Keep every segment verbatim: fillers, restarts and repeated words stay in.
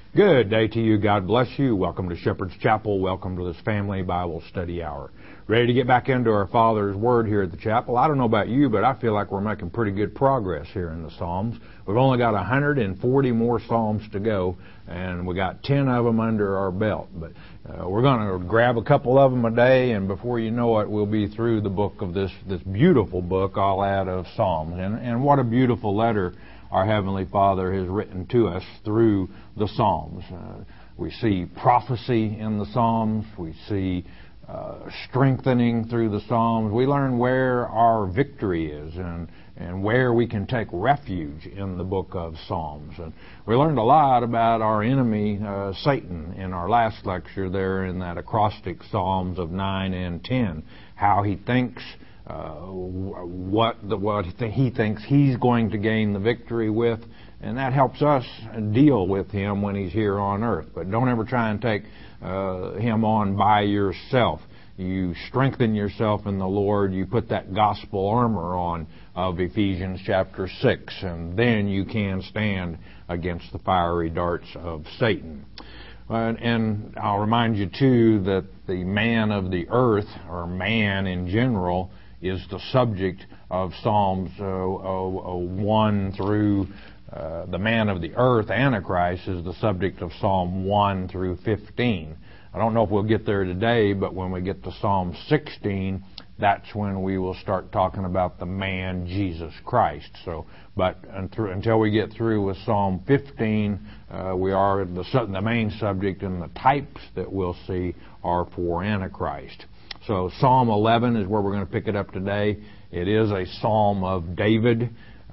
Good day to you. God bless you. Welcome to Shepherd's Chapel. Welcome to this family Bible study hour. Ready to get back into our Father's Word here at the chapel. I don't know about you, but I feel like we're making pretty good progress here in the Psalms. We've only got one hundred forty more Psalms to go, and we got ten of them under our belt. But uh, we're going to grab a couple of them a day, and before you know it, we'll be through the book of this this beautiful book, I'll add, of Psalms. And, and what a beautiful letter our Heavenly Father has written to us through the Psalms. Uh, we see prophecy in the Psalms. We see uh, strengthening through the Psalms. We learn where our victory is and, and where we can take refuge in the book of Psalms. And we learned a lot about our enemy, uh, Satan, in our last lecture there in that acrostic Psalms of nine and ten, how he thinks Uh, what the, what he thinks he's going to gain the victory with, and that helps us deal with him when he's here on earth. But don't ever try and take uh, him on by yourself. You strengthen yourself in the Lord. You put that gospel armor on of Ephesians chapter six, and then you can stand against the fiery darts of Satan. Uh, and I'll remind you, too, that the man of the earth, or man in general, is the subject of Psalms uh, uh, one through, uh, the man of the earth, Antichrist, is the subject of Psalm one through fifteen. I don't know if we'll get there today, but when we get to Psalm sixteen, that's when we will start talking about the man, Jesus Christ. So, but until we get through with Psalm fifteen, uh, we are the, the main subject, and the types that we'll see are for Antichrist. So Psalm eleven is where we're going to pick it up today. It is a Psalm of David.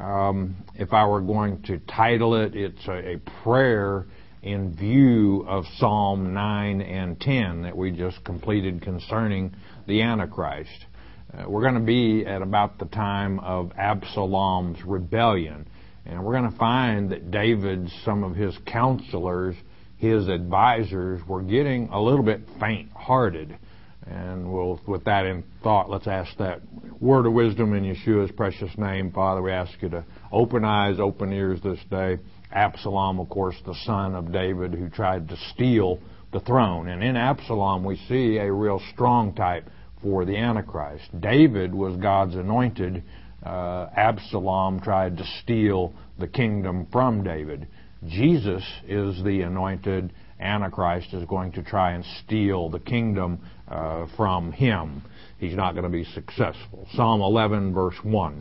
Um, if I were going to title it, it's a, a prayer in view of Psalm nine and ten that we just completed concerning the Antichrist. Uh, we're going to be at about the time of Absalom's rebellion. And we're going to find that David, some of his counselors, his advisors, were getting a little bit faint-hearted. And we'll, with that in thought, let's ask that word of wisdom in Yeshua's precious name. Father, we ask you to open eyes, open ears this day. Absalom, of course, the son of David, who tried to steal the throne. And in Absalom, we see a real strong type for the Antichrist. David was God's anointed. Uh, Absalom tried to steal the kingdom from David. Jesus is the anointed. Antichrist is going to try and steal the kingdom uh, from him. He's not going to be successful. Psalm eleven, verse one.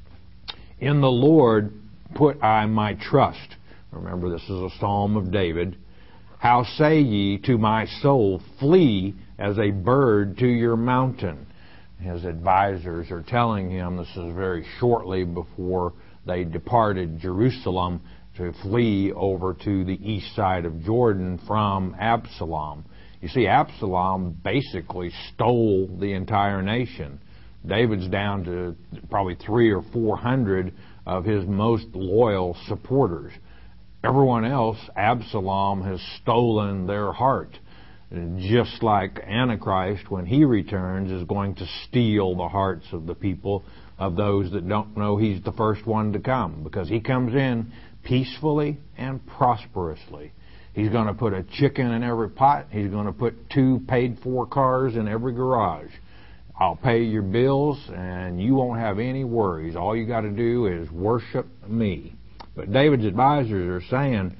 In the Lord put I my trust. Remember, this is a Psalm of David. How say ye to my soul, flee as a bird to your mountain? His advisors are telling him, this is very shortly before they departed Jerusalem, to flee over to the east side of Jordan from Absalom. You see, Absalom basically stole the entire nation. David's down to probably three or four hundred of his most loyal supporters. Everyone else, Absalom has stolen their heart. Just like Antichrist, when he returns, is going to steal the hearts of the people, of those that don't know he's the first one to come, because he comes in peacefully and prosperously. He's going to put a chicken in every pot. He's going to put two paid-for cars in every garage. I'll pay your bills, and you won't have any worries. All you got to do is worship me. But David's advisors are saying,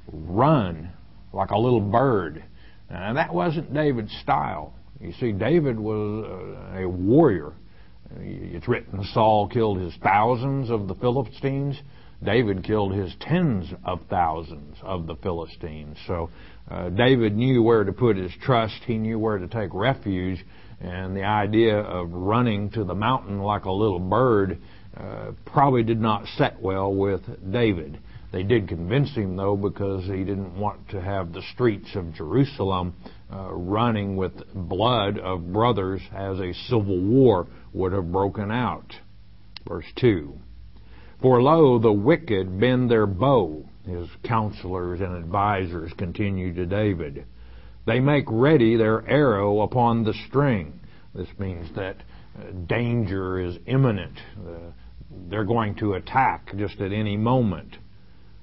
run like a little bird. And that wasn't David's style. You see, David was a warrior. It's written, Saul killed his thousands of the Philistines. David killed his tens of thousands of the Philistines. So uh, David knew where to put his trust. He knew where to take refuge. And the idea of running to the mountain like a little bird uh, probably did not set well with David. They did convince him, though, because he didn't want to have the streets of Jerusalem uh, running with blood of brothers as a civil war would have broken out. Verse two. For lo, the wicked bend their bow. His counselors and advisors continue to David. They make ready their arrow upon the string. This means that uh, danger is imminent. Uh, they're going to attack just at any moment.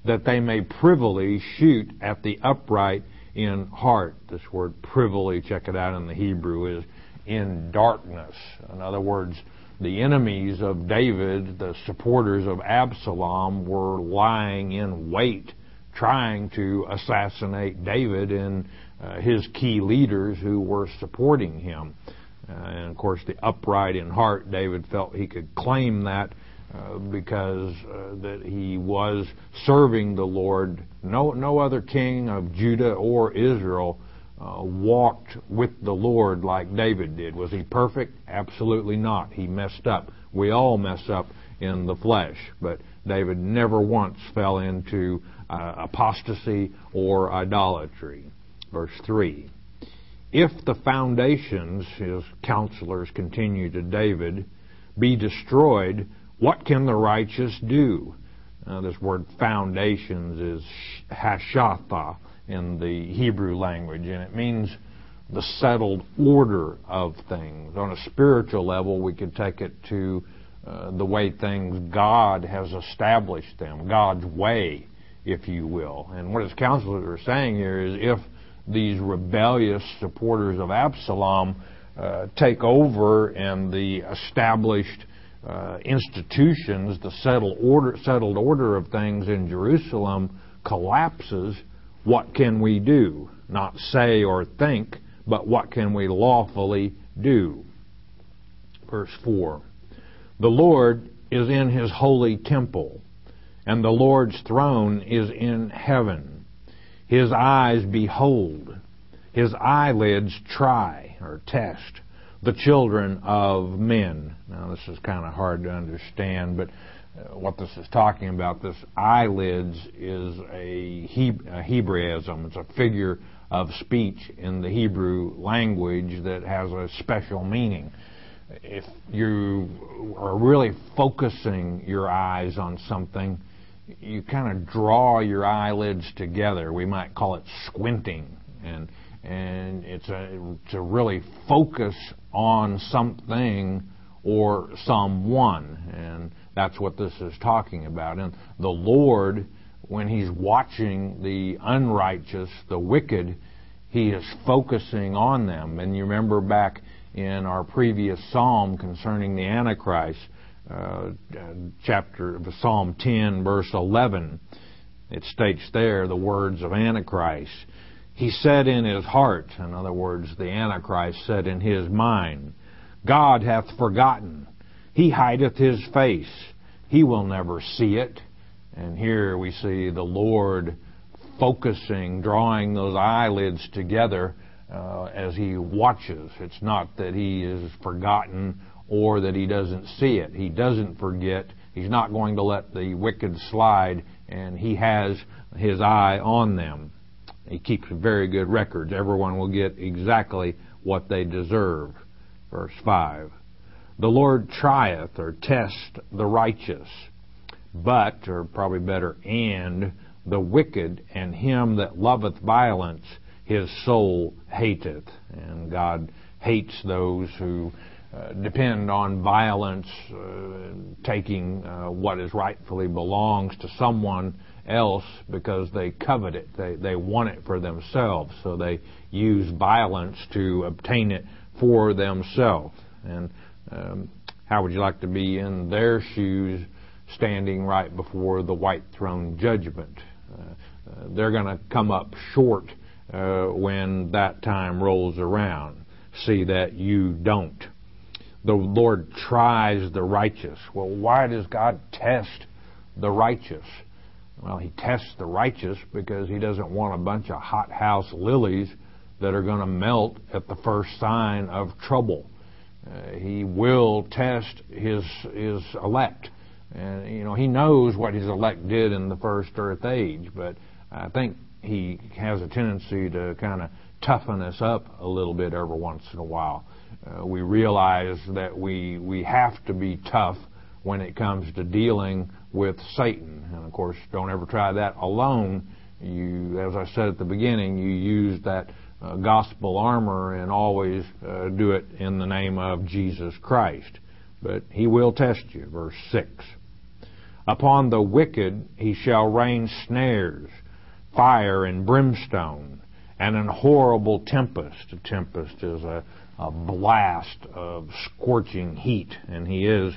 that they may privily shoot at the upright in heart. This word privily, check it out in the Hebrew, is in darkness. In other words, the enemies of David, the supporters of Absalom, were lying in wait, trying to assassinate David and uh, his key leaders who were supporting him. Uh, and of course, the upright in heart, David felt he could claim that uh, because uh, that he was serving the Lord. No, no other king of Judah or Israel uh, walked with the Lord like David did. Was he perfect? Absolutely not. He messed up. We all mess up in the flesh, but David never once fell into uh, apostasy or idolatry. Verse three. If the foundations, his counselors continue to David, be destroyed, what can the righteous do? Uh, this word foundations is hashatha in the Hebrew language, and it means the settled order of things. On a spiritual level, we could take it to uh, the way things God has established them, God's way, if you will. And what his counselors are saying here is if these rebellious supporters of Absalom uh, take over and the established uh, institutions, the settled order, settled order of things in Jerusalem collapses, what can we do? Not say or think, but what can we lawfully do? Verse four. The Lord is in his holy temple, and the Lord's throne is in heaven. His eyes behold, his eyelids try or test the children of men. Now this is kind of hard to understand, but uh, what this is talking about, this eyelids is a, he- a Hebraism. It's a figure of speech in the Hebrew language that has a special meaning. If you are really focusing your eyes on something, you kind of draw your eyelids together. We might call it squinting, and and it's a to really focus on something or someone, and that's what this is talking about. And the Lord, when He's watching the unrighteous, the wicked, He is focusing on them. And you remember back in our previous psalm concerning the Antichrist, Uh, chapter Psalm ten, verse eleven, it states there the words of Antichrist. He said in his heart, in other words, the Antichrist said in his mind, God hath forgotten. He hideth his face. He will never see it. And here we see the Lord focusing, drawing those eyelids together uh, as He watches. It's not that He is forgotten or that He doesn't see it. He doesn't forget. He's not going to let the wicked slide, and He has His eye on them. He keeps very good records. Everyone will get exactly what they deserve. Verse five. The Lord trieth or test the righteous, but, or probably better, and the wicked and him that loveth violence, his soul hateth. And God hates those who Uh, depend on violence, uh, taking uh, what is rightfully belongs to someone else because they covet it. They they want it for themselves, so they use violence to obtain it for themselves. And um, how would you like to be in their shoes, standing right before the white throne judgment? Uh, uh, they're going to come up short uh, when that time rolls around. See that you don't. The Lord tries the righteous. Well, why does God test the righteous? Well, He tests the righteous because He doesn't want a bunch of hothouse lilies that are going to melt at the first sign of trouble. Uh, he will test His His elect. And, you know, He knows what His elect did in the first earth age, but I think He has a tendency to kind of toughen us up a little bit every once in a while. Uh, we realize that we we have to be tough when it comes to dealing with Satan. And of course, don't ever try that alone. You, as I said at the beginning, you use that uh, gospel armor and always uh, do it in the name of Jesus Christ. But He will test you. Verse six. Upon the wicked he shall rain snares, fire and brimstone, and an horrible tempest. A tempest is a, a blast of scorching heat, and he is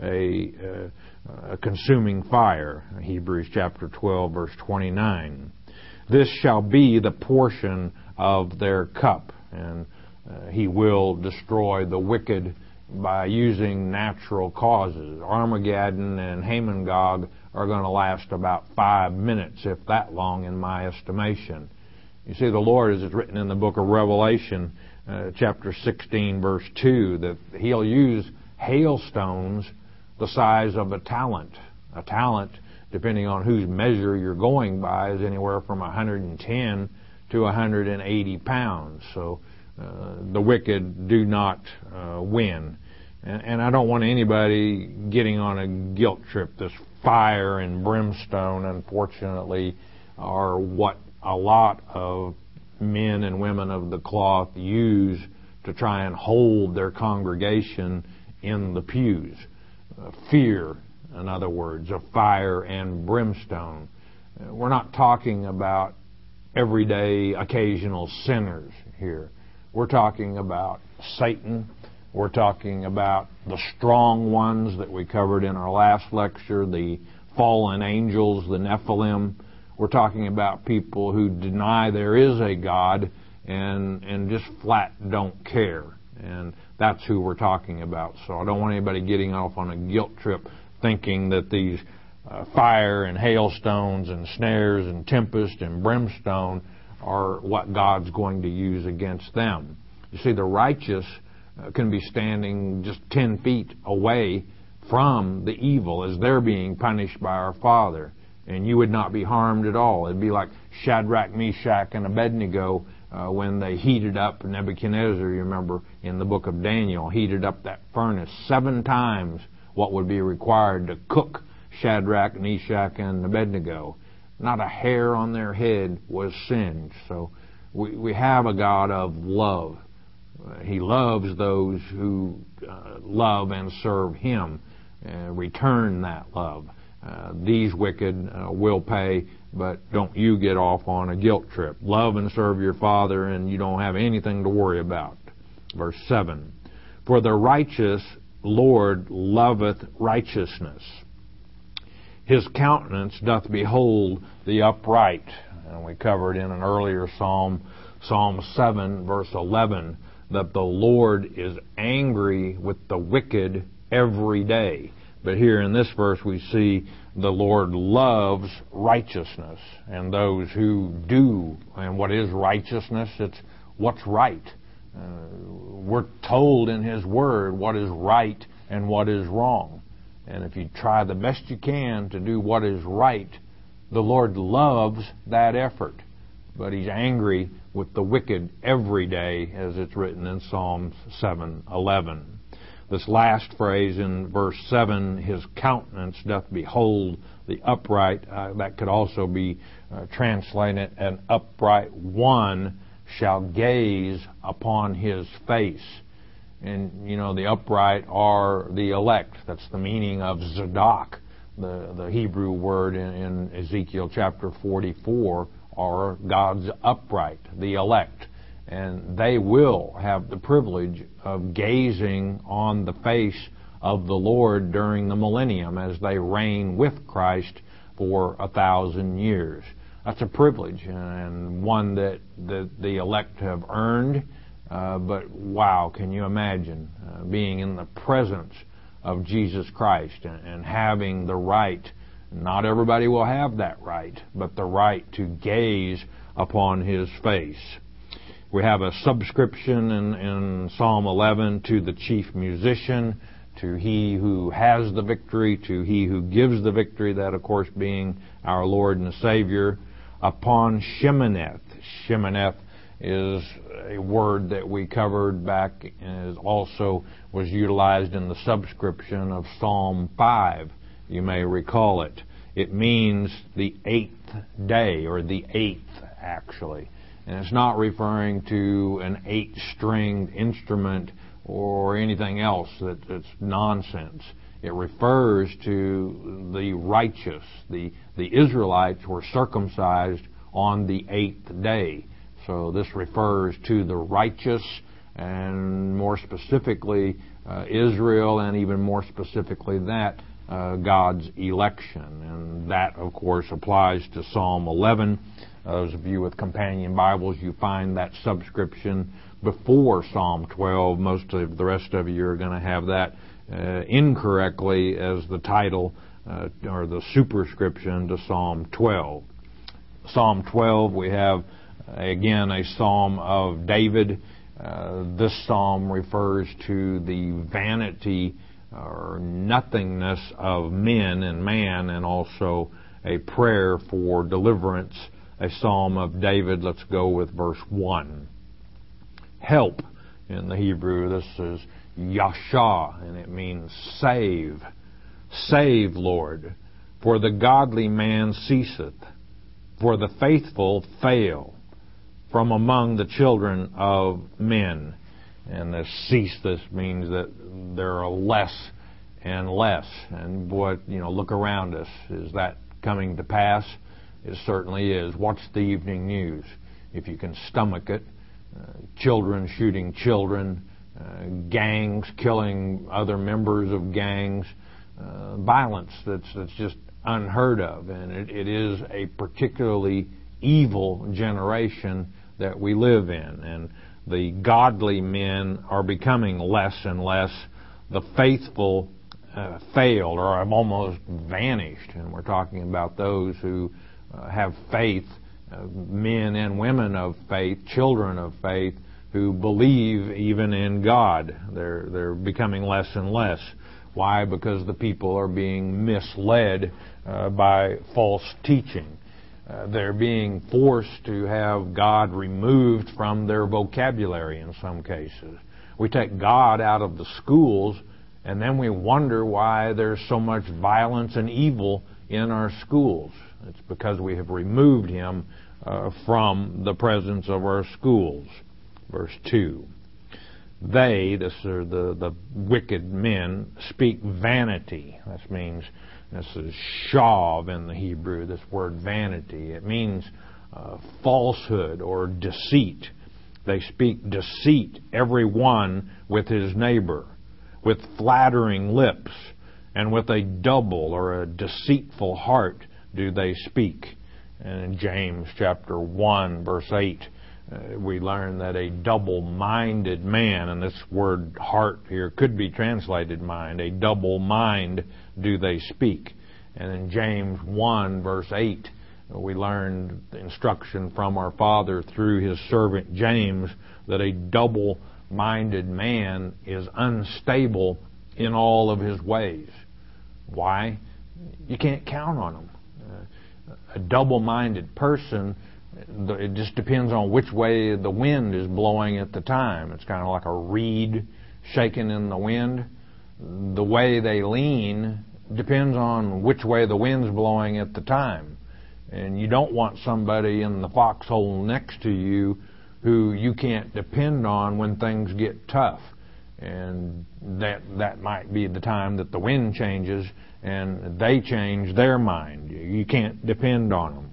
a, a, a consuming fire. Hebrews chapter twelve, verse twenty-nine. This shall be the portion of their cup, and uh, he will destroy the wicked by using natural causes. Armageddon and Hamon-Gog are going to last about five minutes, if that long, in my estimation. You see, the Lord, as it's written in the book of Revelation, uh, chapter sixteen, verse two, that He'll use hailstones the size of a talent. A talent, depending on whose measure you're going by, is anywhere from one hundred ten to one hundred eighty pounds. So uh, the wicked do not uh, win. And, and I don't want anybody getting on a guilt trip. This fire and brimstone, unfortunately, are what a lot of men and women of the cloth use to try and hold their congregation in the pews. Uh, fear, in other words, of fire and brimstone. Uh, we're not talking about everyday, occasional sinners here. We're talking about Satan. We're talking about the strong ones that we covered in our last lecture, the fallen angels, the Nephilim. We're talking about people who deny there is a God and and just flat don't care. And that's who we're talking about. So I don't want anybody getting off on a guilt trip thinking that these uh, fire and hailstones and snares and tempest and brimstone are what God's going to use against them. You see, the righteous uh, can be standing just ten feet away from the evil as they're being punished by our Father, and you would not be harmed at all. It'd be like Shadrach, Meshach, and Abednego uh, when they heated up Nebuchadnezzar, you remember, in the book of Daniel, heated up that furnace seven times what would be required to cook Shadrach, Meshach, and Abednego. Not a hair on their head was singed. So we, we have a God of love. Uh, he loves those who uh, love and serve Him, uh, return that love. Uh, these wicked uh, will pay, but don't you get off on a guilt trip. Love and serve your Father, and you don't have anything to worry about. Verse seven, for the righteous Lord loveth righteousness. His countenance doth behold the upright. And we covered in an earlier psalm, Psalm seven, verse eleven, that the Lord is angry with the wicked every day. But here in this verse we see the Lord loves righteousness, and those who do. And what is righteousness? It's what's right. Uh, we're told in His Word what is right and what is wrong. And if you try the best you can to do what is right, the Lord loves that effort. But He's angry with the wicked every day, as it's written in Psalm seven eleven. This last phrase in verse seven, His countenance doth behold the upright, uh, that could also be uh, translated, an upright one shall gaze upon His face. And, you know, the upright are the elect. That's the meaning of Zadok, the, the Hebrew word in, in Ezekiel chapter forty-four, are God's upright, the elect. And they will have the privilege of gazing on the face of the Lord during the millennium as they reign with Christ for a thousand years. That's a privilege, and one that, that the elect have earned. Uh, but wow, can you imagine uh, being in the presence of Jesus Christ and, and having the right? Not everybody will have that right, but the right to gaze upon His face. We have a subscription in, in Psalm eleven, to the chief musician, to He who has the victory, to He who gives the victory, that of course being our Lord and Savior, upon Shemineth. Shemineth is a word that we covered back, and also was utilized in the subscription of Psalm five. You may recall it. It means the eighth day, or the eighth, actually. And it's not referring to an eight-stringed instrument or anything else that, that's nonsense. It refers to the righteous. The, the Israelites were circumcised on the eighth day. So this refers to the righteous, and more specifically uh, Israel, and even more specifically that, uh, God's election. And that, of course, applies to Psalm eleven. Those of you with companion Bibles, you find that subscription before Psalm twelve. Most of the rest of you are going to have that uh, incorrectly as the title uh, or the superscription to Psalm twelve. Psalm twelve, we have again a psalm of David. Uh, this psalm refers to the vanity or nothingness of men and man, and also a prayer for deliverance, a psalm of David. Let's go with verse one. Help in the Hebrew, this is Yasha, and it means save. Save, Lord, for the godly man ceaseth, for the faithful fail from among the children of men. And this cease, this means that there are less and less. And boy, you know, look around us. Is that coming to pass? It certainly is. Watch the evening news, if you can stomach it. Uh, children shooting children, uh, gangs killing other members of gangs, uh, violence that's that's just unheard of. And it, it is a particularly evil generation that we live in. And the godly men are becoming less and less. The faithful uh, failed or have almost vanished. And we're talking about those who uh, have faith, uh, men and women of faith, children of faith, who believe even in God. They're, they're becoming less and less. Why? Because the people are being misled uh, by false teaching. Uh, they're being forced to have God removed from their vocabulary in some cases. We take God out of the schools, and then we wonder why there's so much violence and evil in our schools. It's because we have removed Him uh, from the presence of our schools. Verse two. They, this are the, the wicked men, speak vanity. This means, this is shav in the Hebrew, this word vanity. It means uh, falsehood or deceit. They speak deceit, every one with his neighbor, with flattering lips, and with a double or a deceitful heart do they speak. And in James chapter one, verse eight, Uh, we learn that a double-minded man, and this word heart here could be translated mind, a double mind do they speak. And in James one, verse eight, we learned the instruction from our Father through His servant James that a double-minded man is unstable in all of his ways. Why? You can't count on him. Uh, a double-minded person, it just depends on which way the wind is blowing at the time. It's kind of like a reed shaking in the wind. The way they lean depends on which way the wind's blowing at the time. And you don't want somebody in the foxhole next to you who you can't depend on when things get tough. And that that might be the time that the wind changes and they change their mind. You can't depend on them.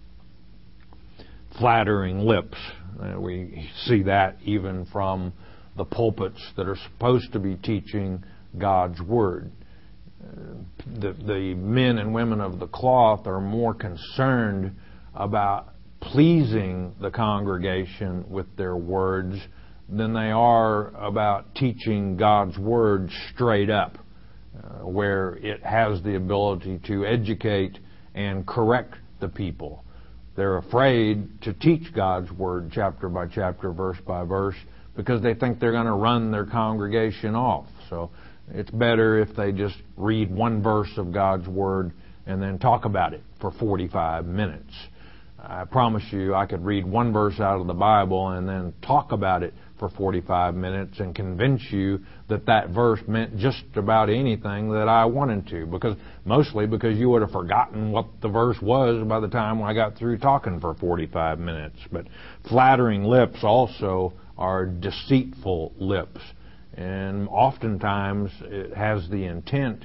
Flattering lips. Uh, we see that even from the pulpits that are supposed to be teaching God's Word. Uh, the, the men and women of the cloth are more concerned about pleasing the congregation with their words than they are about teaching God's Word straight up, uh, where it has the ability to educate and correct the people. They're afraid to teach God's Word chapter by chapter, verse by verse, because they think they're going to run their congregation off. So it's better if they just read one verse of God's Word and then talk about it for forty-five minutes. I promise you I could read one verse out of the Bible and then talk about it for forty-five minutes and convince you that that verse meant just about anything that I wanted to, because mostly because you would have forgotten what the verse was by the time I got through talking for forty-five minutes. But flattering lips also are deceitful lips, and oftentimes it has the intent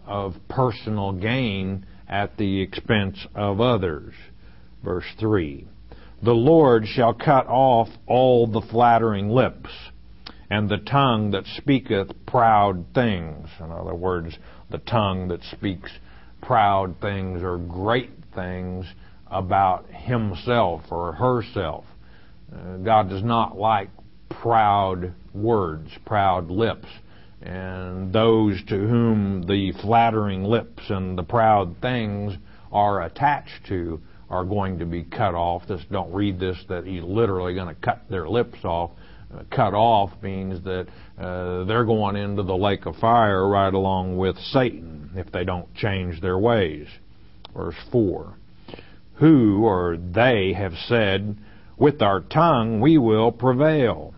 of personal gain at the expense of others. Verse three, the Lord shall cut off all the flattering lips, and the tongue that speaketh proud things. In other words, the tongue that speaks proud things or great things about himself or herself. Uh, God does not like proud words, proud lips. And those to whom the flattering lips and the proud things are attached to are going to be cut off. This, don't read this that he's literally going to cut their lips off. Uh, cut off means that uh, they're going into the lake of fire right along with Satan if they don't change their ways. Verse four, who or they have said, with our tongue we will prevail.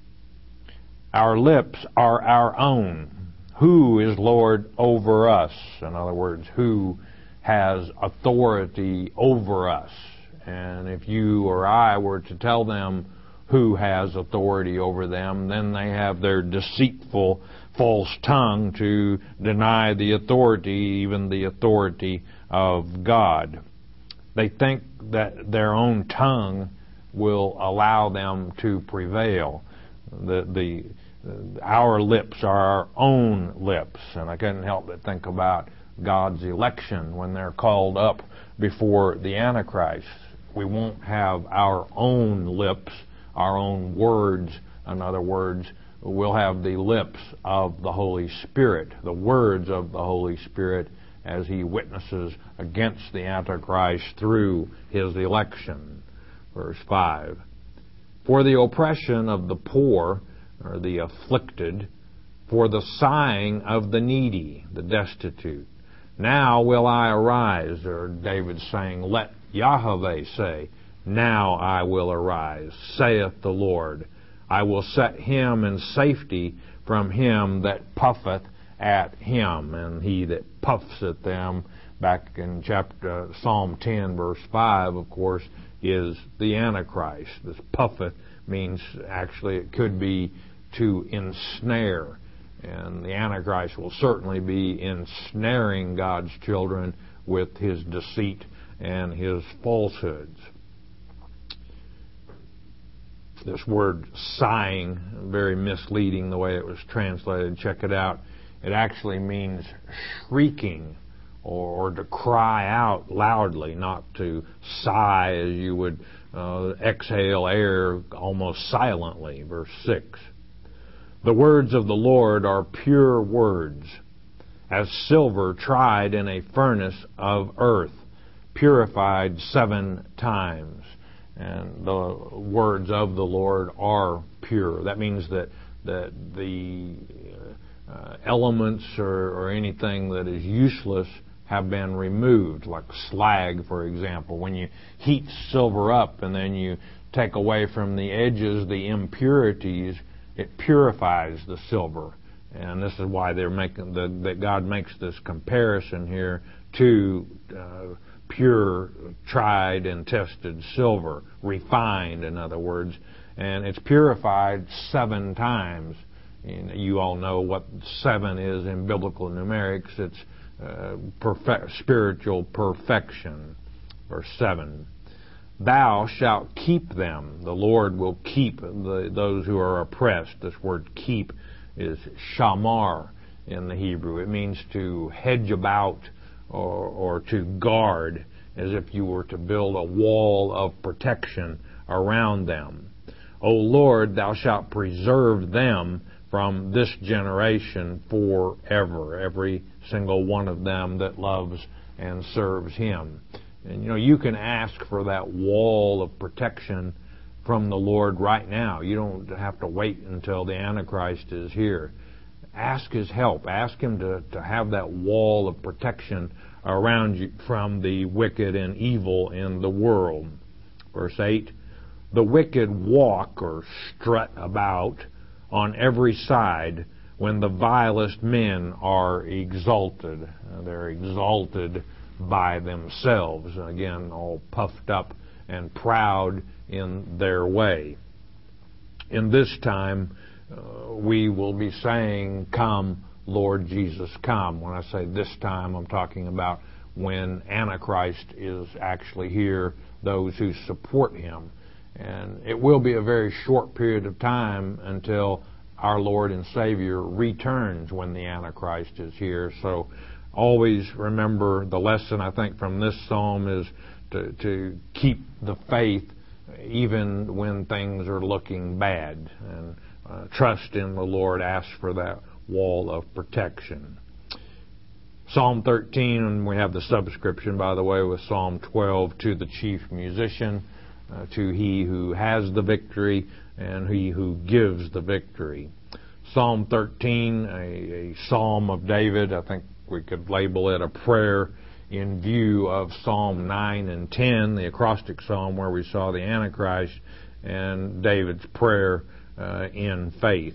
Our lips are our own. Who is Lord over us? In other words, who has authority over us? And if you or I were to tell them who has authority over them, then they have their deceitful, false tongue to deny the authority, even the authority of God. They think that their own tongue will allow them to prevail. The, the Our lips are our own lips, and I couldn't help but think about God's election when they're called up before the Antichrist. We won't have our own lips, our own words. In other words, we'll have the lips of the Holy Spirit, the words of the Holy Spirit as He witnesses against the Antichrist through His election. Verse five, for the oppression of the poor, or the afflicted, for the sighing of the needy, the destitute. Now will I arise, or David's saying, let Yahweh say, now I will arise, saith the Lord. I will set him in safety from him that puffeth at him. And he that puffs at them, back in chapter Psalm ten, verse five, of course, is the Antichrist. This puffeth means, actually, it could be to ensnare. And the Antichrist will certainly be ensnaring God's children with his deceit and his falsehoods. This word sighing, very misleading the way it was translated. Check it out. It actually means shrieking or, or to cry out loudly, not to sigh as you would uh, exhale air almost silently. Verse six. The words of the Lord are pure words, as silver tried in a furnace of earth, purified seven times. And the words of the Lord are pure. That means that, that the uh, elements or, or anything that is useless have been removed, like slag, for example. When you heat silver up and then you take away from the edges the impurities, it purifies the silver. And this is why they're making the, that God makes this comparison here to uh, pure, tried and tested silver, refined, in other words. And it's purified seven times. And you all know what seven is in biblical numerics. It's uh, perfect, spiritual perfection. Verse seven. Thou shalt keep them. The Lord will keep the, those who are oppressed. This word keep is shamar in the Hebrew. It means to hedge about or, or to guard, as if you were to build a wall of protection around them. O Lord, thou shalt preserve them from this generation forever. Every single one of them that loves and serves Him. And, you know, you can ask for that wall of protection from the Lord right now. You don't have to wait until the Antichrist is here. Ask His help. Ask Him to, to have that wall of protection around you from the wicked and evil in the world. Verse eight, the wicked walk or strut about on every side when the vilest men are exalted. They're exalted by themselves, again, all puffed up and proud in their way. In this time, uh, we will be saying, come, Lord Jesus come. When I say this time, I'm talking about when Antichrist is actually here, those who support him. And it will be a very short period of time until our Lord and Savior returns when the Antichrist is here. So always remember the lesson, I think, from this psalm is to, to keep the faith even when things are looking bad. And uh, trust in the Lord, ask for that wall of protection. Psalm thirteen, and we have the subscription, by the way, with Psalm twelve, to the chief musician, uh, to he who has the victory, and he who gives the victory. Psalm thirteen, a, a psalm of David. I think we could label it a prayer in view of Psalm nine and ten, the acrostic psalm where we saw the Antichrist, and David's prayer uh, in faith.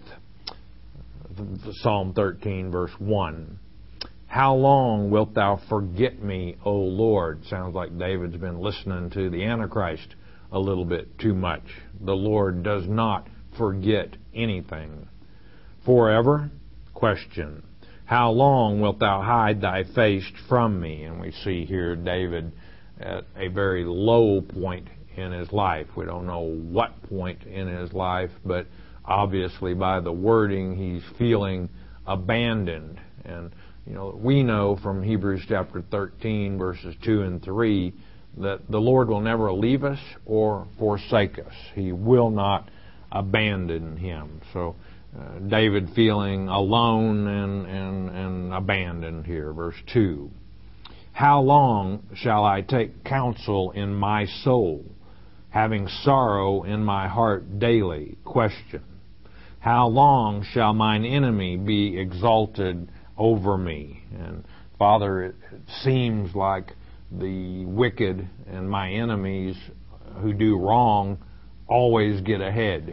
Psalm thirteen, verse one. How long wilt thou forget me, O Lord? Sounds like David's been listening to the Antichrist a little bit too much. The Lord does not forget anything. Forever? Question. How long wilt thou hide thy face from me? And we see here David at a very low point in his life. We don't know what point in his life, but obviously by the wording he's feeling abandoned. And you know, we know from Hebrews chapter thirteen, verses two and three, that the Lord will never leave us or forsake us. He will not abandon him. So uh, David feeling alone and, and, and abandoned here. Verse two. How long shall I take counsel in my soul, having sorrow in my heart daily? Question. How long shall mine enemy be exalted over me? And Father, it seems like the wicked and my enemies who do wrong always get ahead.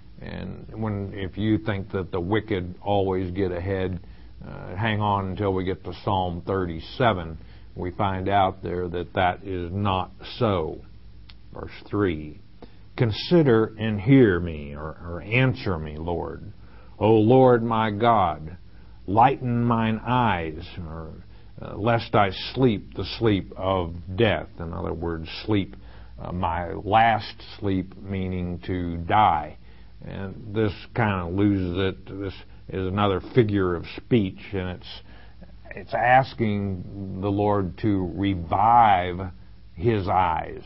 And when if you think that the wicked always get ahead, uh, hang on until we get to Psalm thirty-seven. We find out there that that is not so. Verse three. Consider and hear me, or, or answer me, Lord. O Lord my God, lighten mine eyes, or uh, lest I sleep the sleep of death. In other words, sleep, uh, my last sleep, meaning to die. And this kind of loses it. This is another figure of speech, and it's it's asking the Lord to revive his eyes.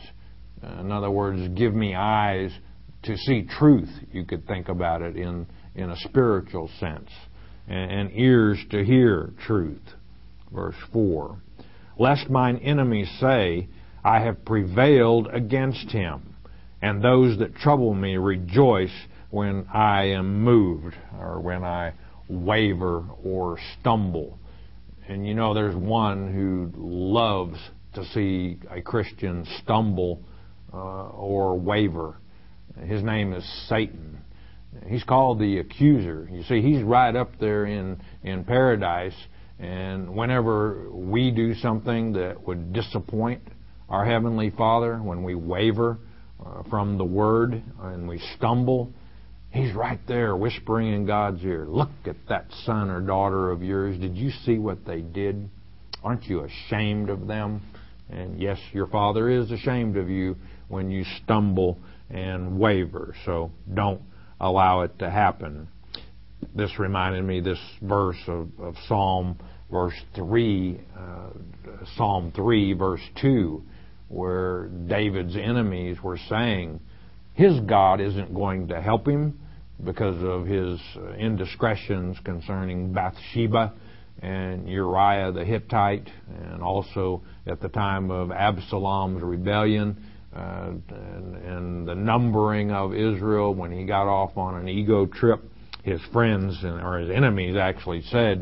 In other words, give me eyes to see truth. You could think about it in, in a spiritual sense. And, and ears to hear truth. Verse four. Lest mine enemies say, I have prevailed against him, and those that trouble me rejoice when I am moved, or when I waver or stumble. And you know, there's one who loves to see a Christian stumble Uh, or waver. His name is Satan. He's called the accuser. You see, he's right up there in, in paradise, and whenever we do something that would disappoint our Heavenly Father, when we waver uh, from the Word and we stumble, he's right there whispering in God's ear, look at that son or daughter of yours. Did you see what they did? Aren't you ashamed of them? And yes, your Father is ashamed of you when you stumble and waver. So don't allow it to happen. This reminded me, this verse of, of Psalm verse three, uh, Psalm three, verse two, where David's enemies were saying his God isn't going to help him because of his indiscretions concerning Bathsheba and Uriah the Hittite, and also at the time of Absalom's rebellion, uh, and, and the numbering of Israel when he got off on an ego trip. His friends, and, or his enemies actually said,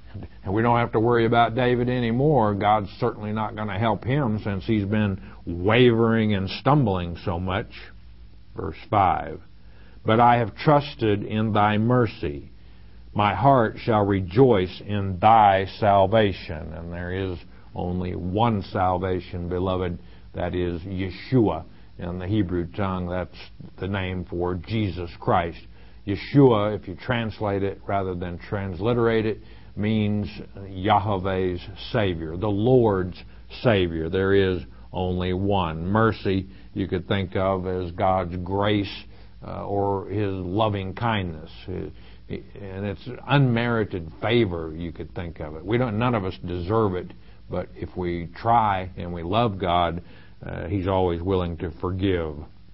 we don't have to worry about David anymore. God's certainly not going to help him since he's been wavering and stumbling so much. Verse five. But I have trusted in thy mercy. My heart shall rejoice in thy salvation. And there is only one salvation, beloved. That is Yeshua. In the Hebrew tongue, that's the name for Jesus Christ. Yeshua, if you translate it rather than transliterate it, means Yahweh's Savior, the Lord's Savior. There is only one. Mercy you could think of as God's grace uh, or His loving kindness. And it's unmerited favor, you could think of it. We don't. None of us deserve it, but if we try and we love God, uh, He's always willing to forgive.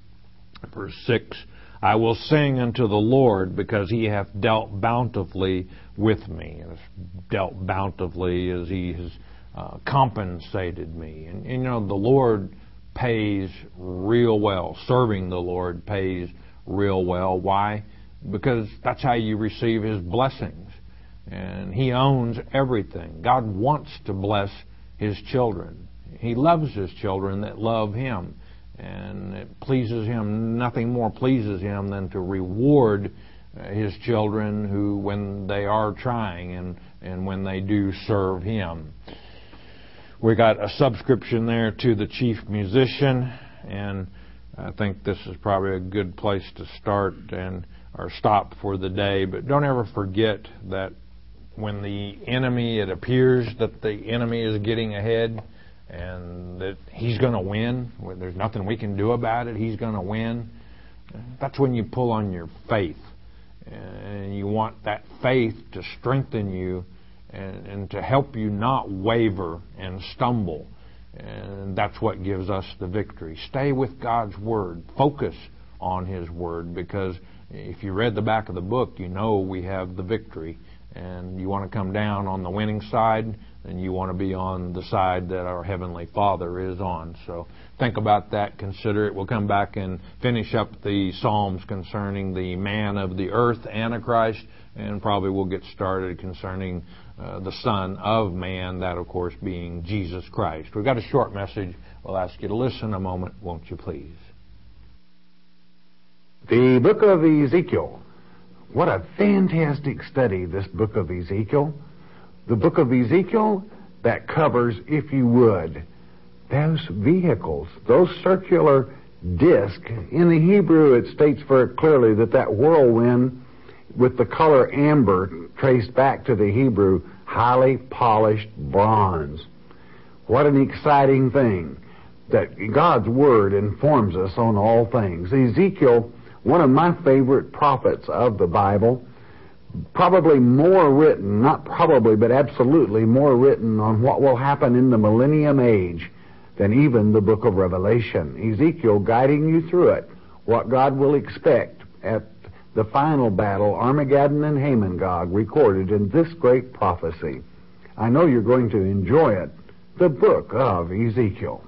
Verse six, I will sing unto the Lord because He hath dealt bountifully with me. And it's dealt bountifully as He has uh, compensated me. And, and you know, the Lord pays real well. Serving the Lord pays real well. Why? Because that's how you receive His blessings. And He owns everything. God wants to bless His children. He loves His children that love Him. And it pleases Him, nothing more pleases Him than to reward His children who, when they are trying and, and when they do serve Him. We got a subscription there to the chief musician, and I think this is probably a good place to start and or stop for the day. But don't ever forget that when the enemy, it appears that the enemy is getting ahead and that he's going to win, there's nothing we can do about it, he's going to win, that's when you pull on your faith. And you want that faith to strengthen you and, and to help you not waver and stumble. And that's what gives us the victory. Stay with God's Word. Focus on His Word, because if you read the back of the book, you know we have the victory. And you want to come down on the winning side, then you want to be on the side that our Heavenly Father is on. So think about that, consider it. We'll come back and finish up the Psalms concerning the man of the earth, Antichrist, and probably we'll get started concerning uh, the Son of Man, that of course being Jesus Christ. We've got a short message. We'll ask you to listen a moment, won't you please? The book of Ezekiel. What a fantastic study, this book of Ezekiel. The book of Ezekiel that covers, if you would, those vehicles, those circular discs. In the Hebrew, it states very clearly that that whirlwind with the color amber traced back to the Hebrew, highly polished bronze. What an exciting thing that God's Word informs us on all things. Ezekiel, one of my favorite prophets of the Bible, probably more written, not probably, but absolutely more written on what will happen in the millennium age than even the book of Revelation. Ezekiel guiding you through it, what God will expect at the final battle, Armageddon and Hamon-Gog, recorded in this great prophecy. I know you're going to enjoy it, the book of Ezekiel.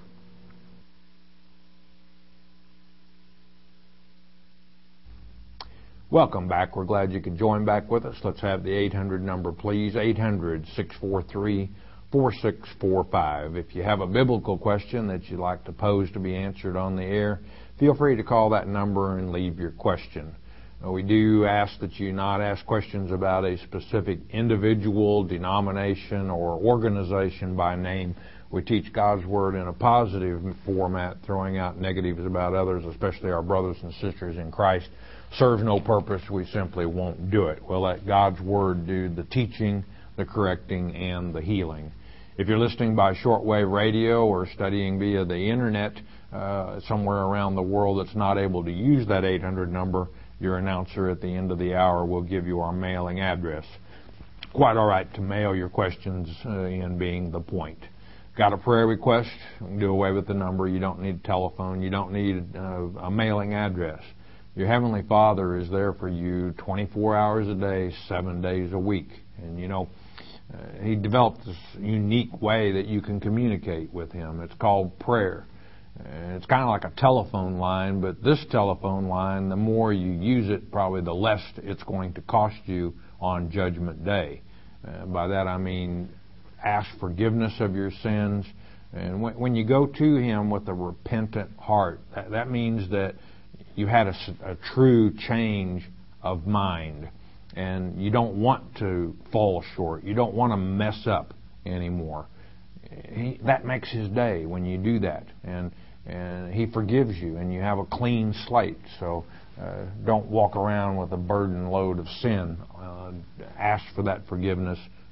Welcome back. We're glad you could join back with us. Let's have the eight hundred number, please. eight hundred, six four three, four six four five. If you have a biblical question that you'd like to pose to be answered on the air, feel free to call that number and leave your question. We do ask that you not ask questions about a specific individual, denomination, or organization by name. We teach God's Word in a positive format, throwing out negatives about others, especially our brothers and sisters in Christ. Serves no purpose, we simply won't do it. We'll let God's Word do the teaching, the correcting, and the healing. If you're listening by shortwave radio or studying via the Internet uh, somewhere around the world that's not able to use that eight hundred number, your announcer at the end of the hour will give you our mailing address. Quite all right to mail your questions uh, in, being the point. Got a prayer request? We can do away with the number. You don't need a telephone. You don't need uh, a mailing address. Your Heavenly Father is there for you twenty-four hours a day, seven days a week. And, you know, uh, He developed this unique way that you can communicate with Him. It's called prayer. Uh, it's kind of like a telephone line, but this telephone line, the more you use it, probably the less it's going to cost you on Judgment Day. Uh, by that I mean ask forgiveness of your sins. And when, when you go to Him with a repentant heart, that, that means that you had a, a true change of mind, and you don't want to fall short. You don't want to mess up anymore. He, that makes His day when you do that, and and He forgives you, and you have a clean slate. So uh, don't walk around with a burden load of sin. Uh, ask for that forgiveness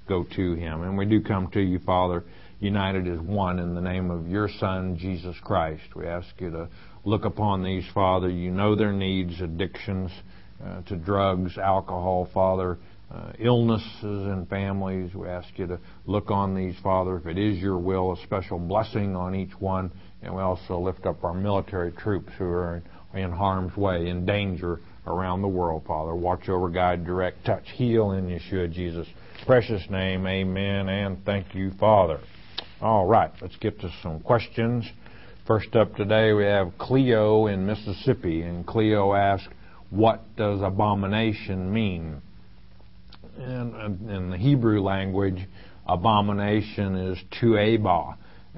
go to Him. And we do come to you, Father, united as one in the name of your Son, Jesus Christ. We ask you to look upon these, Father. You know their needs, addictions uh, to drugs, alcohol, Father, uh, illnesses in families. We ask you to look on these, Father. If it is your will, a special blessing on each one. And we also lift up our military troops who are in, in harm's way, in danger around the world, Father. Watch over, guide, direct, touch, heal in Yeshua, Jesus' precious name. Amen. And thank you, Father. All right, let's get to some questions. First up today, we have Cleo in Mississippi. And Cleo asks, what does abomination mean? In, in the Hebrew language, abomination is tu'eba.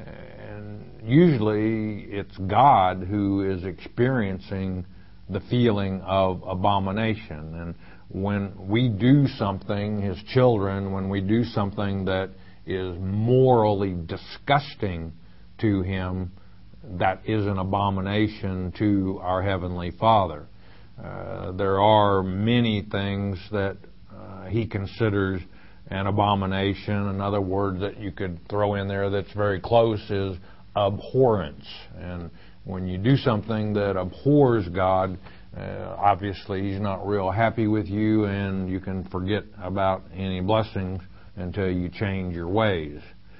And usually it's God who is experiencing the feeling of abomination. And when we do something, His children, when we do something that is morally disgusting to Him, that is an abomination to our Heavenly Father. Uh, there are many things that uh, He considers an abomination. Another word that you could throw in there that's very close is abhorrence. And when you do something that abhors God, uh, obviously He's not real happy with you, and you can forget about any blessings until you change your ways.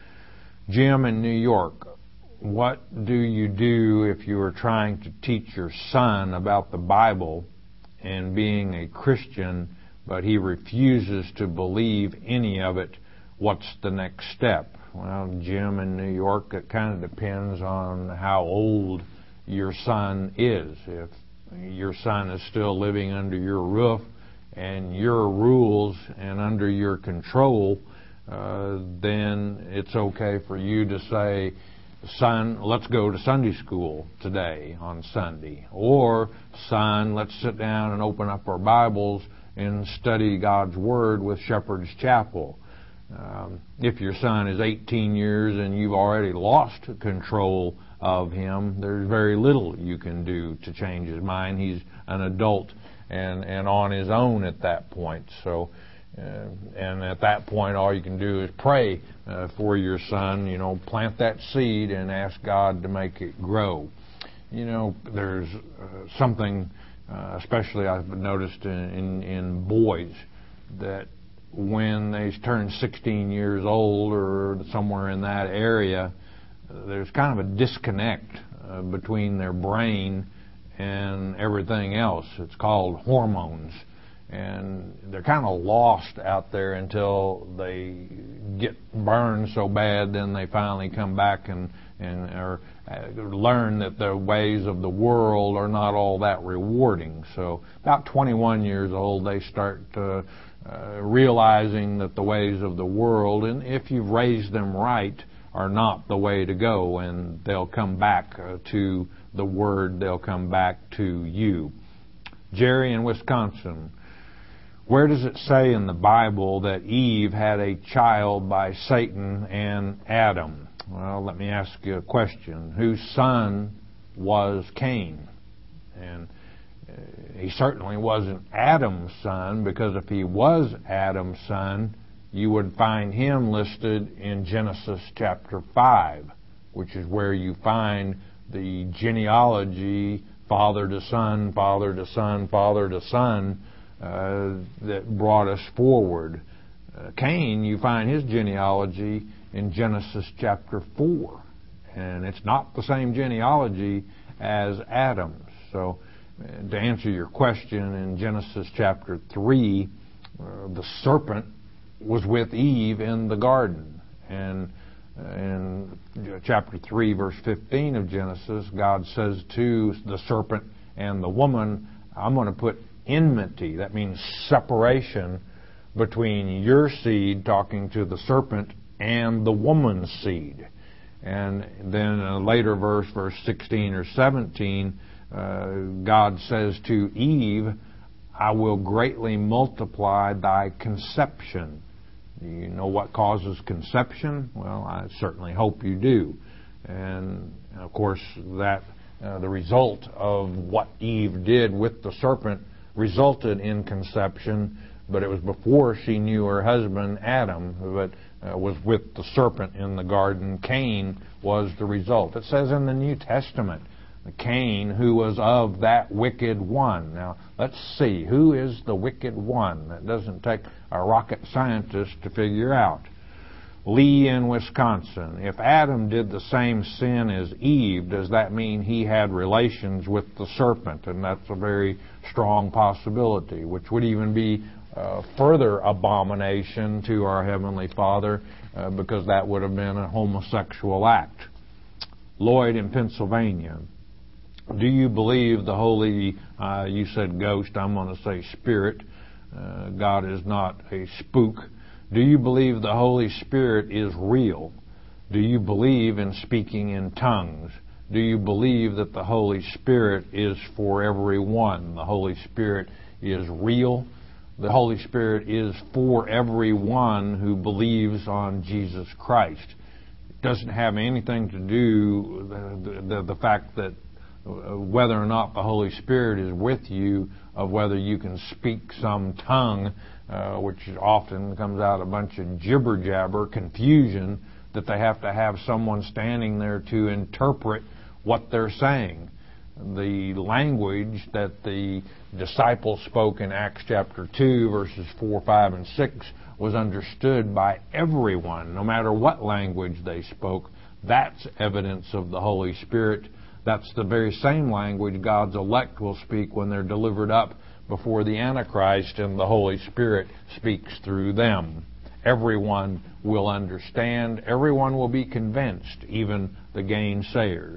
Jim in New York, what do you do if you are trying to teach your son about the Bible and being a Christian, but he refuses to believe any of it? What's the next step? Well, Jim in New York, it kind of depends on how old your son is. If your son is still living under your roof and your rules and under your control, uh, then it's okay for you to say, son, let's go to Sunday school today on Sunday. Or, son, let's sit down and open up our Bibles and study God's Word with Shepherd's Chapel. Um, if your son is eighteen years and you've already lost control of him, there's very little you can do to change his mind. He's an adult and, and on his own at that point. So, uh, and at that point, all you can do is pray uh, for your son. You know, plant that seed and ask God to make it grow. You know, there's uh, something, uh, especially I've noticed in, in, in boys, that when they turn sixteen years old or somewhere in that area, there's kind of a disconnect uh, between their brain and everything else. It's called hormones. And they're kind of lost out there until they get burned so bad, then they finally come back and, and or, uh, learn that the ways of the world are not all that rewarding. So about twenty-one years old, they start uh, uh, realizing that the ways of the world, and if you've raised them right, are not the way to go, and they'll come back uh, to the Word, they'll come back to you. Jerry in Wisconsin, where does it say in the Bible that Eve had a child by Satan and Adam? Well, let me ask you a question. Whose son was Cain? And uh, he certainly wasn't Adam's son, because if he was Adam's son, you would find him listed in Genesis chapter five, which is where you find the genealogy, father to son, father to son, father to son, uh, that brought us forward. Uh, Cain, you find his genealogy in Genesis chapter four, and it's not the same genealogy as Adam's. So, uh, to answer your question, in Genesis chapter three, uh, the serpent was with Eve in the garden. And in chapter three, verse fifteen of Genesis, God says to the serpent and the woman, I'm going to put enmity, that means separation, between your seed, talking to the serpent, and the woman's seed. And then in a later verse, verse sixteen or seventeen, uh, God says to Eve, I will greatly multiply thy conception. Do you know what causes conception? Well, I certainly hope you do. And, of course, that uh, the result of what Eve did with the serpent resulted in conception, but it was before she knew her husband Adam, but uh, was with the serpent in the garden. Cain was the result. It says in the New Testament, Cain, who was of that wicked one. Now, let's see, who is the wicked one? That doesn't take a rocket scientist to figure out. Lee in Wisconsin. If Adam did the same sin as Eve, does that mean he had relations with the serpent? And that's a very strong possibility, which would even be uh, further abomination to our Heavenly Father, uh, because that would have been a homosexual act. Lloyd in Pennsylvania. Do you believe the Holy, uh, you said ghost, I'm going to say spirit. Uh, God is not a spook. Do you believe the Holy Spirit is real? Do you believe in speaking in tongues? Do you believe that the Holy Spirit is for everyone? The Holy Spirit is real. The Holy Spirit is for everyone who believes on Jesus Christ. It doesn't have anything to do the, the, the fact that whether or not the Holy Spirit is with you, of whether you can speak some tongue, uh, which often comes out a bunch of jibber-jabber, confusion, that they have to have someone standing there to interpret what they're saying. The language that the disciples spoke in Acts chapter two, verses four, five, and six, was understood by everyone, no matter what language they spoke. That's evidence of the Holy Spirit. That's the very same language God's elect will speak when they're delivered up before the Antichrist, and the Holy Spirit speaks through them. Everyone will understand. Everyone will be convinced, even the gainsayers.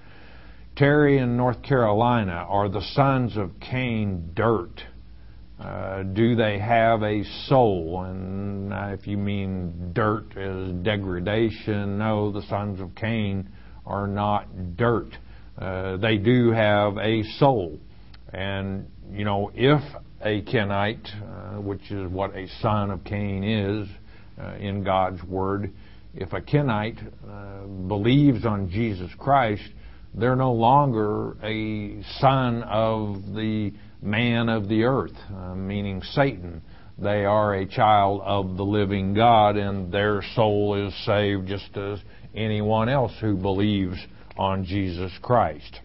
Terry in North Carolina, are the sons of Cain dirt? Uh, do they have a soul? And uh, if you mean dirt as degradation, no, the sons of Cain are not dirt. Uh, they do have a soul. And, you know, if a Kenite, uh, which is what a son of Cain is uh, in God's Word, if a Kenite uh, believes on Jesus Christ, they're no longer a son of the man of the earth, uh, meaning Satan. They are a child of the living God, and their soul is saved just as anyone else who believes on Jesus Christ.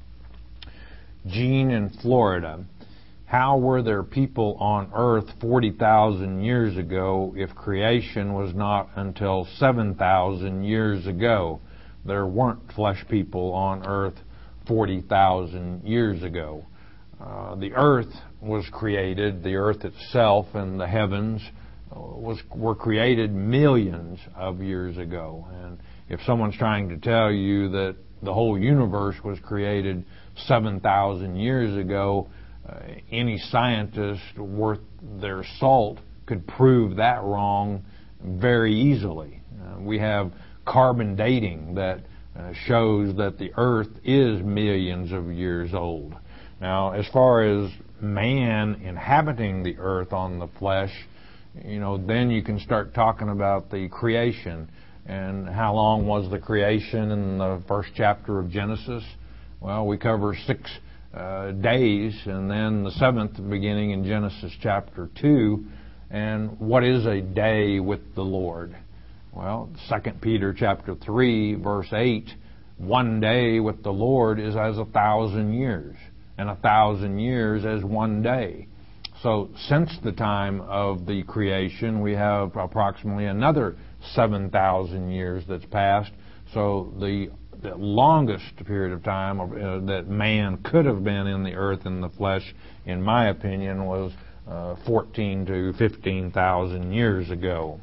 Gene in Florida. How were there people on earth forty thousand years ago if creation was not until seven thousand years ago? There weren't flesh people on earth forty thousand years ago. Uh, the earth was created, the earth itself and the heavens was were created millions of years ago. And if someone's trying to tell you that the whole universe was created seven thousand years ago, uh, any scientist worth their salt could prove that wrong very easily. Uh, we have carbon dating that uh, shows that the earth is millions of years old. Now, as far as man inhabiting the earth on the flesh, you know, then you can start talking about the creation. And how long was the creation in the first chapter of Genesis? Well, we cover six uh, days, and then the seventh beginning in Genesis chapter two. And what is a day with the Lord? Well, Second Peter chapter three, verse eight, one day with the Lord is as a thousand years, and a thousand years as one day. So since the time of the creation, we have approximately another seven thousand years that's passed. So the, the longest period of time uh, that man could have been in the earth in the flesh, in my opinion, was uh, fourteen to fifteen thousand years ago.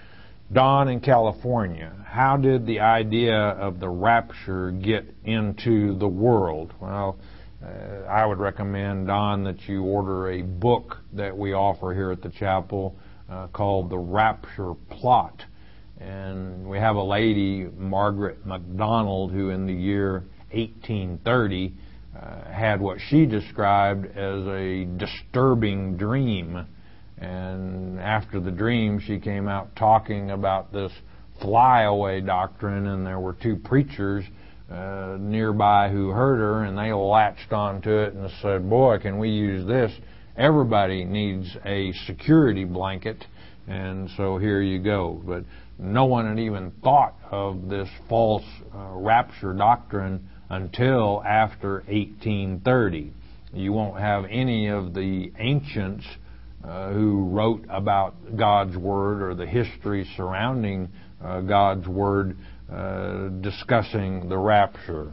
Don in California, how did the idea of the rapture get into the world? Well, uh, I would recommend, Don, that you order a book that we offer here at the chapel uh, called The Rapture Plot. And we have a lady, Margaret MacDonald, who in the year eighteen thirty uh, had what she described as a disturbing dream. And after the dream, she came out talking about this flyaway doctrine, and there were two preachers uh, nearby who heard her, and they latched onto it and said, boy, can we use this everybody needs a security blanket, and so here you go. But no one had even thought of this false uh, rapture doctrine until after eighteen thirty. You won't have any of the ancients uh, who wrote about God's Word or the history surrounding uh, God's Word uh, discussing the rapture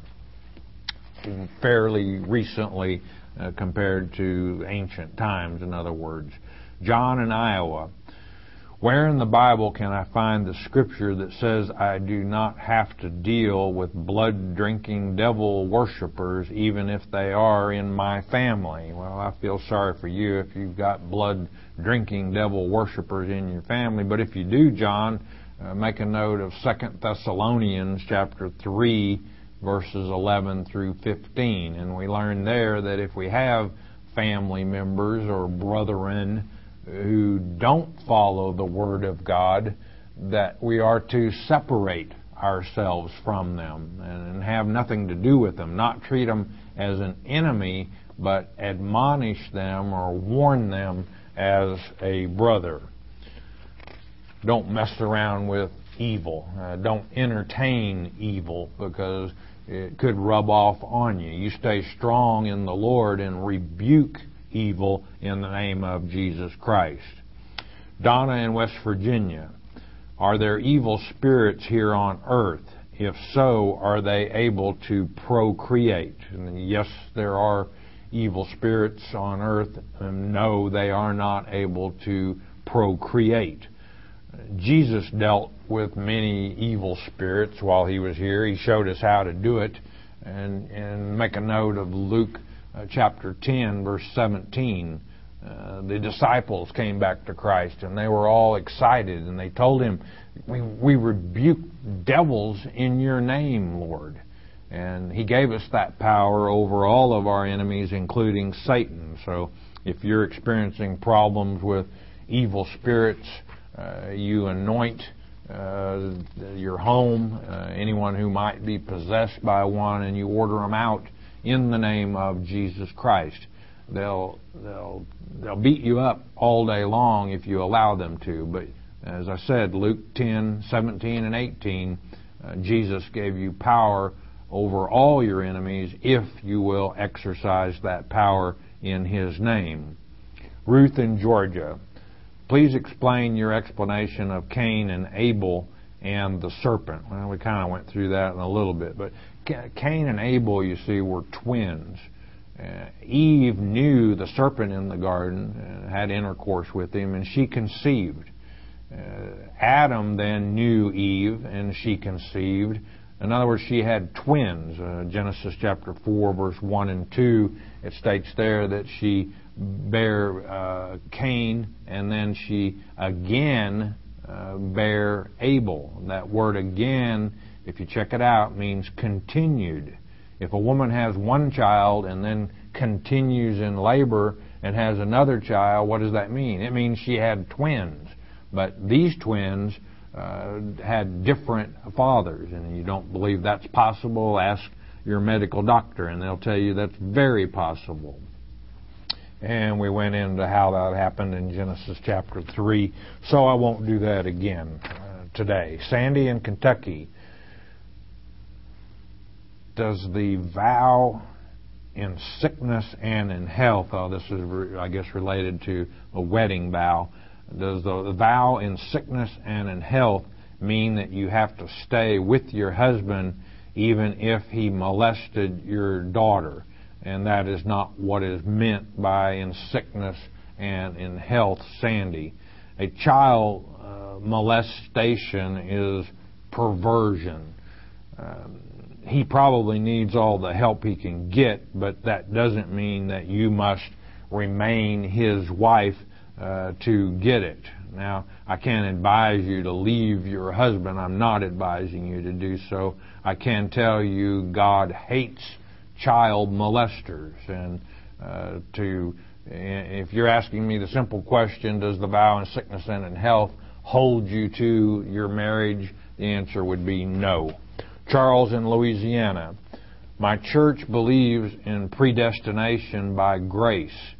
fairly recently uh, compared to ancient times, in other words. John in Iowa. Where in the Bible can I find the scripture that says I do not have to deal with blood-drinking devil worshipers even if they are in my family? Well, I feel sorry for you if you've got blood-drinking devil worshipers in your family. But if you do, John, uh, make a note of Second Thessalonians chapter three, verses eleven through fifteen. And we learn there that if we have family members or brethren who don't follow the Word of God, that we are to separate ourselves from them and have nothing to do with them, not treat them as an enemy, but admonish them or warn them as a brother. Don't mess around with evil. Uh, don't entertain evil, because it could rub off on you. You stay strong in the Lord and rebuke evil in the name of Jesus Christ. Donna in West Virginia. Are there evil spirits here on earth? If so, are they able to procreate? And yes, there are evil spirits on earth, and no, they are not able to procreate. Jesus dealt with many evil spirits while he was here. He showed us how to do it. And, and make a note of Luke uh, chapter ten, verse seventeen. Uh, the disciples came back to Christ, and they were all excited, and they told him, we, we rebuke devils in your name, Lord. And he gave us that power over all of our enemies, including Satan. So if you're experiencing problems with evil spirits, uh, you anoint uh, your home, uh, anyone who might be possessed by one, and you order them out in the name of Jesus Christ. They'll they'll they'll beat you up all day long if you allow them to. But as I said, Luke ten, seventeen, and eighteen, uh, Jesus gave you power over all your enemies if you will exercise that power in His name. Ruth in Georgia. Please explain your explanation of Cain and Abel and the serpent. Well, we kind of went through that in a little bit, but Cain and Abel, you see, were twins. Uh, Eve knew the serpent in the garden, uh, had intercourse with him, and she conceived. Uh, Adam then knew Eve, and she conceived. In other words, she had twins. Uh, Genesis chapter four, verse one and two, it states there that she bare uh, Cain, and then she again uh, bare Abel. That word again, if you check it out, means continued. If a woman has one child and then continues in labor and has another child, what does that mean? It means she had twins. But these twins uh, had different fathers, and you don't believe that's possible, ask your medical doctor, and they'll tell you that's very possible. And we went into how that happened in Genesis chapter three, so I won't do that again uh, today. Sandy in Kentucky. Does the vow in sickness and in health, oh, this is, I guess, related to a wedding vow, does the vow in sickness and in health mean that you have to stay with your husband even if he molested your daughter? And that is not what is meant by in sickness and in health, Sandy. A child uh, molestation is perversion. Um, he probably needs all the help he can get, but that doesn't mean that you must remain his wife uh, to get it. Now, I can't advise you to leave your husband. I'm not advising you to do so. I can tell you God hates child molesters. And uh, to, if you're asking me the simple question, does the vow in sickness and in health hold you to your marriage? The answer would be no. Charles in Louisiana. My church believes in predestination by grace.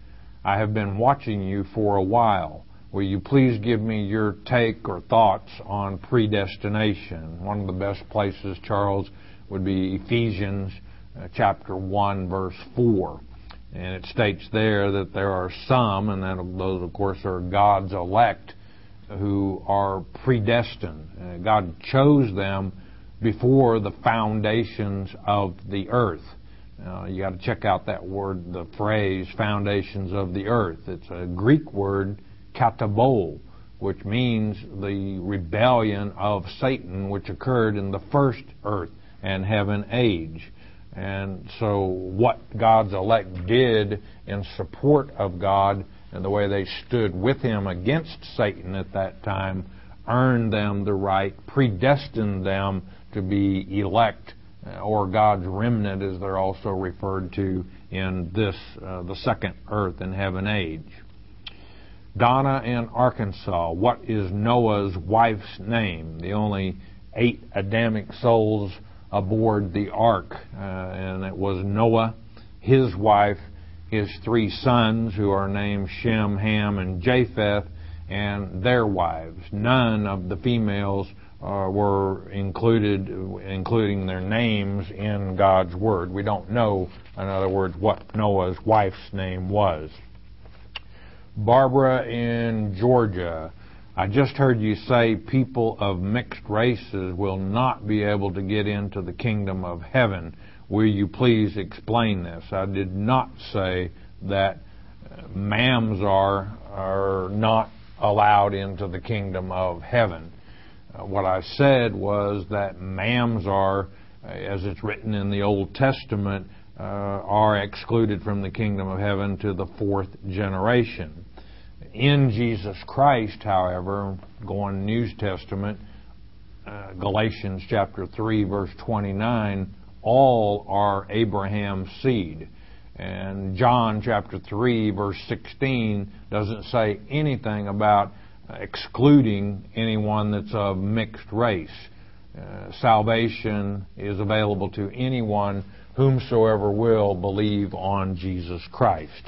I have been watching you for a while. Will you please give me your take or thoughts on predestination? One of the best places, Charles, would be Ephesians uh, chapter one, verse four. And it states there that there are some, and that, those, of course, are God's elect, who are predestined. Uh, God chose them before the foundations of the earth. Uh, you got to check out that word, the phrase, foundations of the earth. It's a Greek word, katabol, which means the rebellion of Satan, which occurred in the first earth and heaven age. And so what God's elect did in support of God and the way they stood with Him against Satan at that time earned them the right, predestined them to be elect, or God's remnant, as they're also referred to in this, uh, the second earth and heaven age. Donna in Arkansas, what is Noah's wife's name? The only eight Adamic souls aboard the ark, uh, and it was Noah, his wife, his three sons, who are named Shem, Ham, and Japheth, and their wives. None of the females uh, were included, including their names in God's Word. We don't know, in other words, what Noah's wife's name was. Barbara in Georgia, I just heard you say people of mixed races will not be able to get into the kingdom of heaven. Will you please explain this? I did not say that Mamzar are not allowed into the kingdom of heaven. Uh, what I said was that Mamzar, as it's written in the Old Testament, uh, are excluded from the kingdom of heaven to the fourth generation. In Jesus Christ, however, going New Testament, uh, Galatians chapter three, verse twenty-nine, all are Abraham's seed. And John chapter three, verse sixteen, doesn't say anything about excluding anyone that's of mixed race. Uh, salvation is available to anyone whomsoever will believe on Jesus Christ.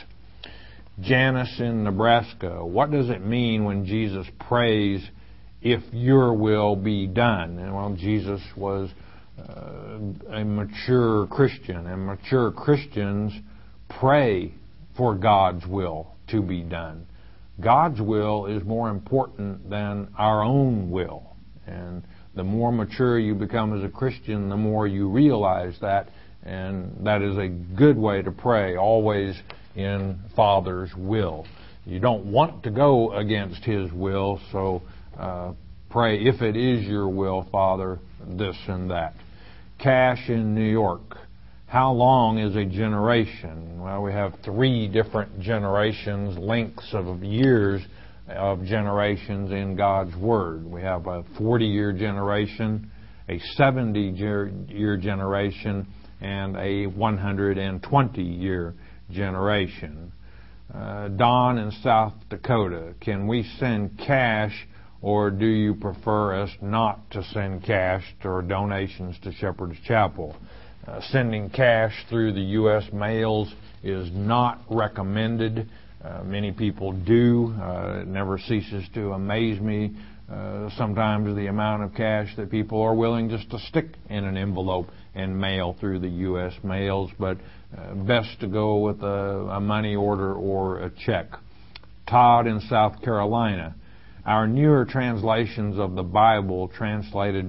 Janice in Nebraska, what does it mean when Jesus prays, if your will be done? And well, Jesus was uh, a mature Christian, and mature Christians pray for God's will to be done. God's will is more important than our own will. And the more mature you become as a Christian, the more you realize that, and that is a good way to pray, always in Father's will. You don't want to go against His will, so uh, pray, if it is your will, Father, this and that. Cash in New York, how long is a generation? Well, we have three different generations, lengths of years of generations in God's Word. We have a forty-year generation, a seventy-year generation, and a one hundred twenty-year generation. Uh, Don in South Dakota, can we send cash, or do you prefer us not to send cash or donations to Shepherd's Chapel? Uh, sending cash through the U S mails is not recommended. Uh, many people do. Uh, it never ceases to amaze me uh, sometimes the amount of cash that people are willing just to stick in an envelope and mail through the U S mails, but uh, best to go with a, a money order or a check. Todd in South Carolina, our newer translations of the Bible translated,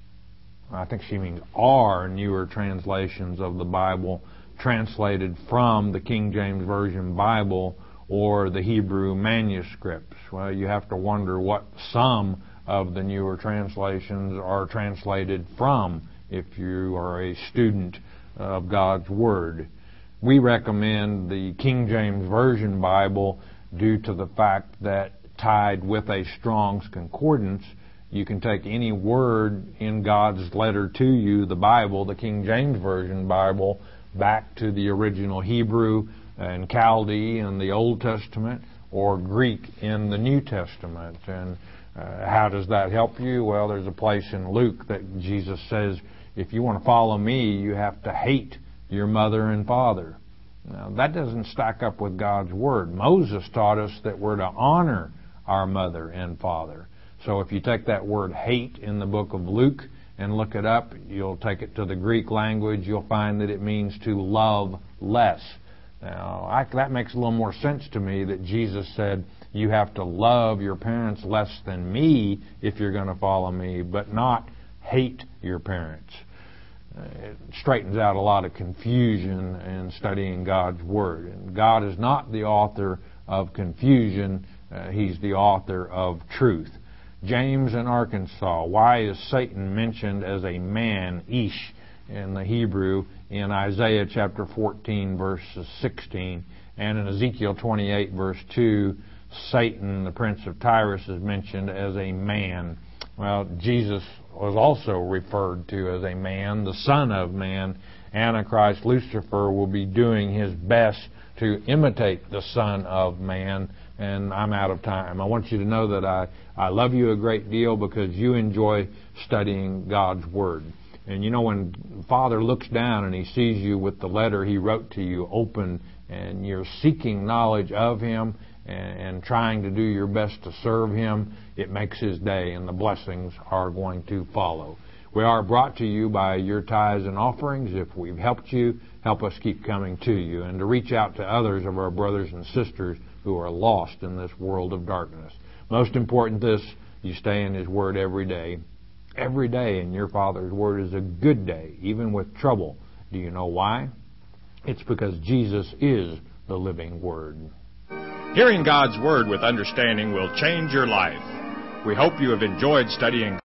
I think she means our newer translations of the Bible translated from the King James Version Bible or the Hebrew manuscripts. Well, you have to wonder what some of the newer translations are translated from if you are a student of God's Word. We recommend the King James Version Bible due to the fact that tied with a Strong's Concordance, you can take any word in God's letter to you, the Bible, the King James Version Bible, back to the original Hebrew and Chaldee in the Old Testament, or Greek in the New Testament. And uh, how does that help you? Well, there's a place in Luke that Jesus says, if you want to follow me, you have to hate your mother and father. Now, that doesn't stack up with God's Word. Moses taught us that we're to honor our mother and father. So if you take that word hate in the book of Luke and look it up, you'll take it to the Greek language, you'll find that it means to love less. Now, I, that makes a little more sense to me that Jesus said you have to love your parents less than me if you're going to follow me, but not hate your parents. Uh, it straightens out a lot of confusion in studying God's Word. And God is not the author of confusion. Uh, he's the author of truth. James in Arkansas, why is Satan mentioned as a man, Ish, in the Hebrew, in Isaiah chapter fourteen, verse sixteen, and in Ezekiel twenty-eight, verse two, Satan, the prince of Tyrus, is mentioned as a man. Well, Jesus was also referred to as a man, the Son of Man. Antichrist Lucifer will be doing his best to imitate the Son of Man, and I'm out of time. I want you to know that I, I love you a great deal because you enjoy studying God's Word. And you know, when Father looks down and He sees you with the letter He wrote to you open, and you're seeking knowledge of Him and, and trying to do your best to serve Him, it makes His day, and the blessings are going to follow. We are brought to you by your tithes and offerings. If we've helped you, help us keep coming to you, and to reach out to others of our brothers and sisters who are lost in this world of darkness. Most important this, you stay in His Word every day. Every day in your Father's Word is a good day, even with trouble. Do you know why? It's because Jesus is the living Word. Hearing God's Word with understanding will change your life. We hope you have enjoyed studying